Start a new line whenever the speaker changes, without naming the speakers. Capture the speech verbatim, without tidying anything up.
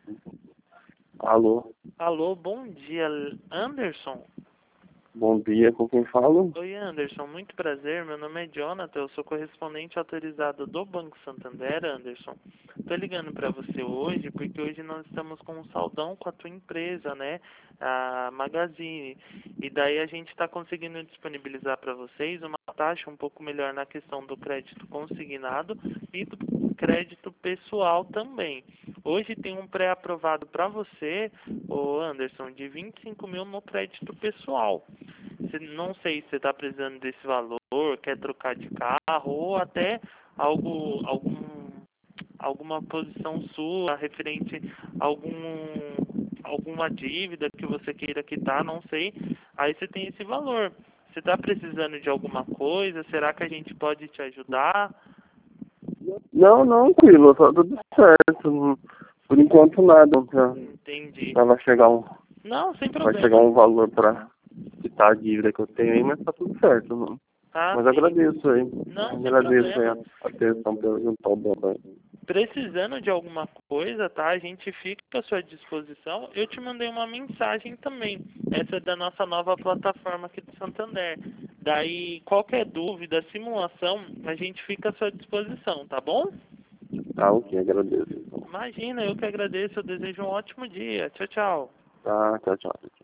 Alô,
Alô, bom dia, Anderson.
bom dia, com quem falo?
Oi, Anderson, muito prazer. Meu nome é Jonathan, eu sou correspondente autorizado do Banco Santander, Anderson. Tô ligando para você hoje porque hoje nós estamos com um saldão com a tua empresa, né? A Magazine. E daí a gente está conseguindo disponibilizar para vocês uma taxa um pouco melhor na questão do crédito consignado e do crédito pessoal também. Hoje tem um pré-aprovado para você, ô Anderson, de vinte e cinco mil no crédito pessoal. Cê- Não sei se você está precisando desse valor, quer trocar de carro ou até algo, algum, alguma posição sua referente a algum, alguma dívida que você queira quitar, não sei. Aí você tem esse valor. Você está precisando de alguma coisa? Será que a gente pode te ajudar?
Não, não, tranquilo, tá tudo certo. não- Por enquanto nada. Já,
Entendi.
já vai chegar um,
Não, sem
vai chegar
problema.
um valor pra quitar a dívida que eu tenho aí, mas tá tudo certo. Não.
Ah,
Mas
sim.
agradeço aí.
Não, sem
Agradeço aí
problema.
a atenção pelo juntar o banco.
Precisando de alguma coisa, tá? A gente fica à sua disposição. Eu te mandei uma mensagem também. Essa é da nossa nova plataforma aqui do Santander. Daí, qualquer dúvida, simulação, a gente fica à sua disposição, tá bom?
Tá, ok, agradeço. Então.
Imagina, eu que agradeço. Eu desejo um ótimo dia. Tchau, tchau.
Tá, tchau, tchau.